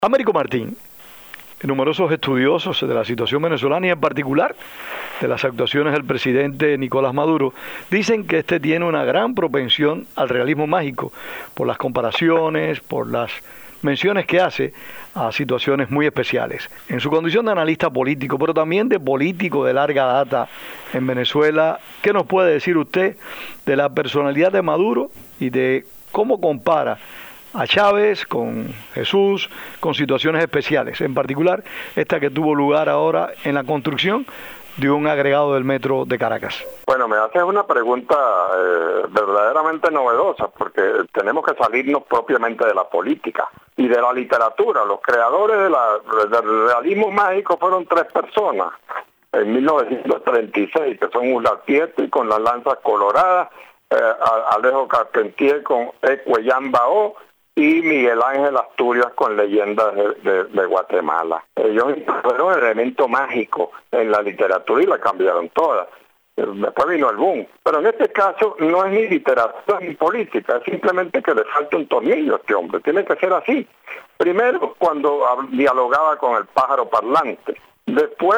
Américo Martín, numerosos estudiosos de la situación venezolana y en particular de las actuaciones del presidente Nicolás Maduro, dicen que este tiene una gran propensión al realismo mágico por las comparaciones, por las menciones que hace a situaciones muy especiales. En su condición de analista político, pero también de político de larga data en Venezuela, ¿qué nos puede decir usted de la personalidad de Maduro y de cómo compara a Chávez con Jesús, con situaciones especiales, en particular esta que tuvo lugar ahora en la construcción de un agregado del metro de Caracas? Bueno, me haces una pregunta verdaderamente novedosa, porque tenemos que salirnos propiamente de la política y de la literatura. Los creadores del realismo mágico fueron tres personas en 1936, que son Ulapietri con las lanzas coloradas, Alejo Carpentier con Ecuellán Bao y Miguel Ángel Asturias con Leyendas de Guatemala. Ellos fueron el elemento mágico en la literatura y la cambiaron toda. Después vino el boom. Pero en este caso no es ni literatura ni política, es simplemente que le falta un tornillo a este hombre. Tiene que ser así. Primero, cuando dialogaba con el pájaro parlante. Después,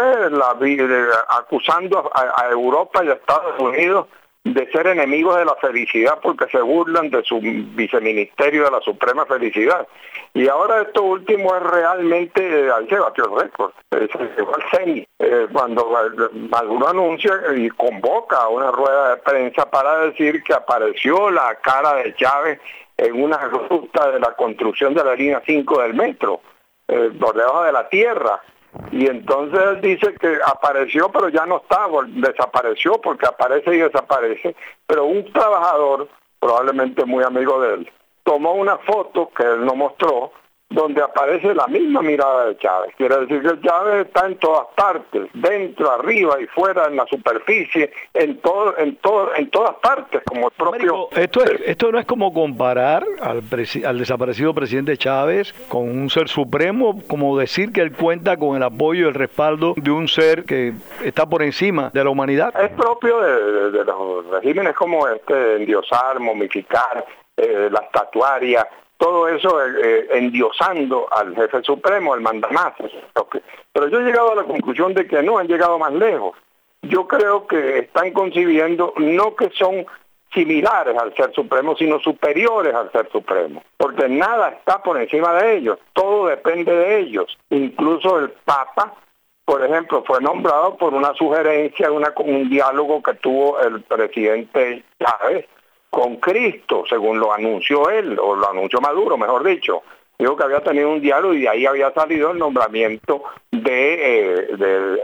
acusando a Europa y a Estados Unidos de ser enemigos de la felicidad porque se burlan de su viceministerio de la Suprema Felicidad. Y ahora esto último es realmente, ahí se batió el récord, se llegó al CENI, cuando Maduro anuncia y convoca a una rueda de prensa para decir que apareció la cara de Chávez en una ruta de la construcción de la línea 5 del metro, por debajo de la tierra. Y entonces él dice que apareció, pero ya no está, desapareció porque aparece y desaparece. Pero un trabajador, probablemente muy amigo de él, tomó una foto que él no mostró, donde aparece la misma mirada de Chávez. Quiere decir que Chávez está en todas partes, dentro, arriba y fuera, en la superficie, en todas partes, como el propio... Américo, esto no es como comparar al desaparecido presidente Chávez con un ser supremo, como decir que él cuenta con el apoyo y el respaldo de un ser que está por encima de la humanidad. Es propio de los regímenes como este, endiosar, momificar, la estatuaria, todo eso endiosando al jefe supremo, al mandamás. Pero yo he llegado a la conclusión de que no han llegado más lejos. Yo creo que están concibiendo no que son similares al ser supremo, sino superiores al ser supremo, porque nada está por encima de ellos, todo depende de ellos. Incluso el Papa, por ejemplo, fue nombrado por una sugerencia, un diálogo que tuvo el presidente Chávez con Cristo, según lo anunció él, o lo anunció Maduro, mejor dicho. Dijo que había tenido un diálogo y de ahí había salido el nombramiento del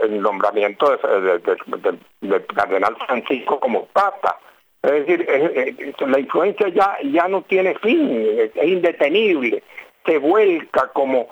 cardenal Francisco como papa. Es decir, la influencia ya no tiene fin, es indetenible, se vuelca como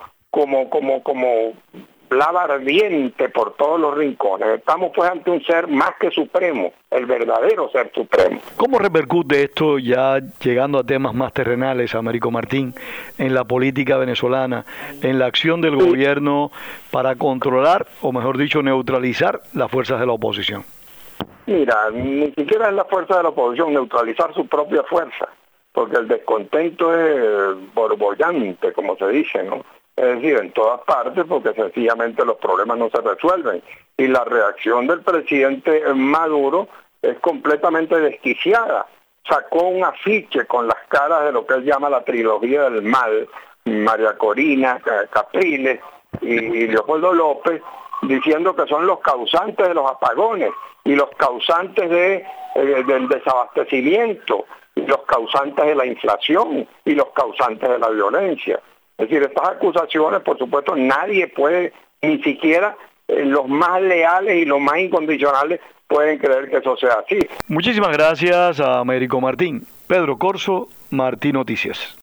lava ardiente por todos los rincones. Estamos pues ante un ser más que supremo, el verdadero ser supremo. ¿Cómo repercute esto, ya llegando a temas más terrenales, Américo Martín, en la política venezolana, en la acción del gobierno para controlar, o mejor dicho, neutralizar las fuerzas de la oposición? Mira, ni siquiera es la fuerza de la oposición, neutralizar su propia fuerza, porque el descontento es borbollante, como se dice, ¿no? Es decir, en todas partes, porque sencillamente los problemas no se resuelven. Y la reacción del presidente Maduro es completamente desquiciada. Sacó un afiche con las caras de lo que él llama la trilogía del mal, María Corina, Capriles y Leopoldo López, diciendo que son los causantes de los apagones y los causantes del desabastecimiento, y los causantes de la inflación y los causantes de la violencia. Es decir, estas acusaciones, por supuesto, nadie puede, ni siquiera los más leales y los más incondicionales pueden creer que eso sea así. Muchísimas gracias a Américo Martín. Pedro Corzo, Martín Noticias.